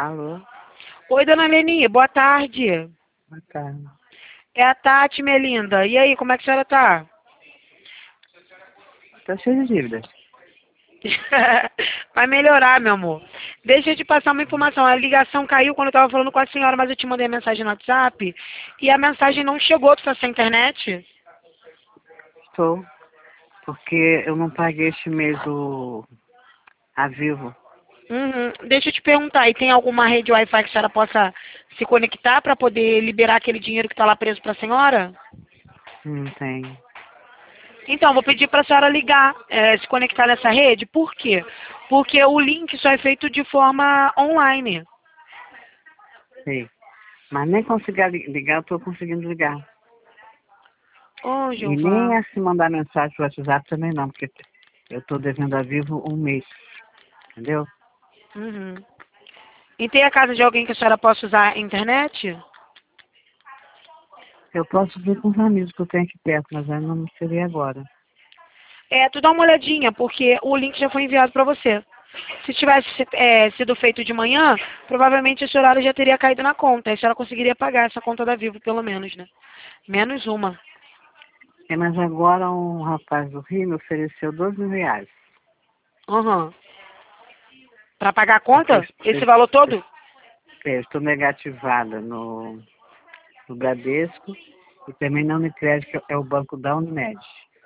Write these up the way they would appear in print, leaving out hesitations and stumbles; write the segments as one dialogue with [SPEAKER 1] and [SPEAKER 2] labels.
[SPEAKER 1] Alô?
[SPEAKER 2] Oi, dona Leni, boa tarde.
[SPEAKER 1] Boa tarde.
[SPEAKER 2] É a Tati, minha linda. E aí, como é que a senhora tá?
[SPEAKER 1] Tô cheio de dívidas.
[SPEAKER 2] Vai melhorar, meu amor. Deixa eu te passar uma informação. A ligação caiu quando eu tava falando com a senhora, mas eu te mandei a mensagem no WhatsApp e a mensagem não chegou. Tu tá sem internet?
[SPEAKER 1] Estou, porque eu não paguei este mês a Vivo.
[SPEAKER 2] Uhum. Deixa eu te perguntar, e tem alguma rede Wi-Fi que a senhora possa se conectar para poder liberar aquele dinheiro que tá lá preso pra senhora?
[SPEAKER 1] Não tem.
[SPEAKER 2] Então, vou pedir para a senhora ligar, se conectar nessa rede. Por quê? Porque o link só é feito de forma online.
[SPEAKER 1] Sei. Mas nem conseguir ligar, eu tô conseguindo ligar.
[SPEAKER 2] Ô,
[SPEAKER 1] E nem
[SPEAKER 2] Jeová.
[SPEAKER 1] assim mandar mensagem pro WhatsApp também não, porque eu tô devendo a Vivo um mês. Entendeu?
[SPEAKER 2] Uhum. E tem a casa de alguém que a senhora possa usar a internet?
[SPEAKER 1] Eu posso ver com os amigos que eu tenho aqui perto, mas aí não seria agora.
[SPEAKER 2] Tu dá uma olhadinha, porque o link já foi enviado para você. Se tivesse sido feito de manhã, provavelmente esse horário já teria caído na conta. Aí a senhora conseguiria pagar essa conta da Vivo, pelo menos, né? Menos uma.
[SPEAKER 1] É, mas agora um rapaz do Rio me ofereceu R$ 12.000.
[SPEAKER 2] Uhum. Para pagar a
[SPEAKER 1] Porque
[SPEAKER 2] conta? Esse valor todo?
[SPEAKER 1] eu estou negativada no Bradesco e também na Unicred, que é o banco da Unimed.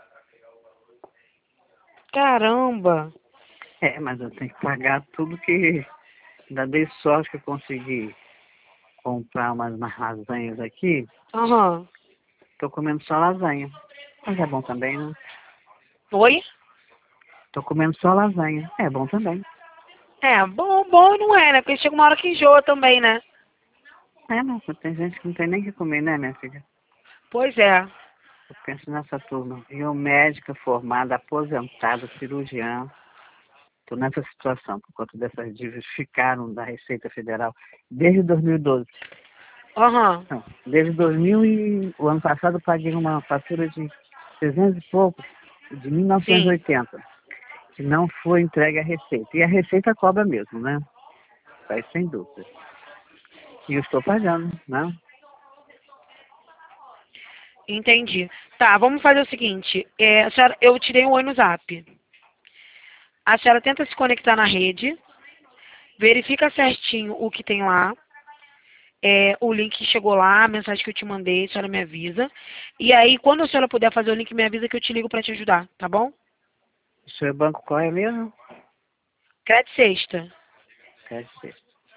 [SPEAKER 2] Caramba.
[SPEAKER 1] É, mas eu tenho que pagar tudo que... Ainda dei sorte que eu consegui comprar umas lasanhas aqui.
[SPEAKER 2] Aham.
[SPEAKER 1] Estou comendo só lasanha. Mas é bom também, né?
[SPEAKER 2] Oi?
[SPEAKER 1] Estou comendo só lasanha. É bom também.
[SPEAKER 2] Bom não é, né? Porque chega uma hora que enjoa também, né?
[SPEAKER 1] É, mas tem gente que não tem nem o que comer, né, minha filha?
[SPEAKER 2] Pois é.
[SPEAKER 1] Eu penso nessa turma. Eu, médica formada, aposentada, cirurgiã. Estou nessa situação por conta dessas dívidas que ficaram da Receita Federal desde 2012.
[SPEAKER 2] Aham.
[SPEAKER 1] Não, desde 2000 e o ano passado eu paguei uma fatura de 300 e pouco, de
[SPEAKER 2] Sim.
[SPEAKER 1] 1980, que não foi entregue à Receita. E a Receita cobra mesmo, né? Isso aí sem dúvida. E eu estou pagando, né?
[SPEAKER 2] Entendi. Tá, vamos fazer o seguinte. A senhora, eu tirei um oi no zap. A senhora tenta se conectar na rede, verifica certinho o que tem lá. O link que chegou lá, a mensagem que eu te mandei, a senhora me avisa. E aí, quando a senhora puder fazer o link, me avisa que eu te ligo pra te ajudar, tá bom?
[SPEAKER 1] O seu banco qual é mesmo?
[SPEAKER 2] Crédito sexta,
[SPEAKER 1] KSC.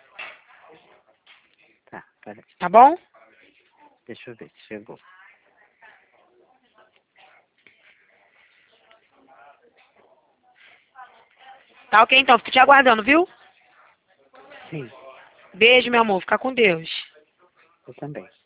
[SPEAKER 1] Tá, peraí.
[SPEAKER 2] tá bom?
[SPEAKER 1] Deixa eu ver se chegou.
[SPEAKER 2] Tá ok, então. Fico te aguardando, viu?
[SPEAKER 1] Sim,
[SPEAKER 2] Beijo, meu amor. Fica com Deus.
[SPEAKER 1] eu também.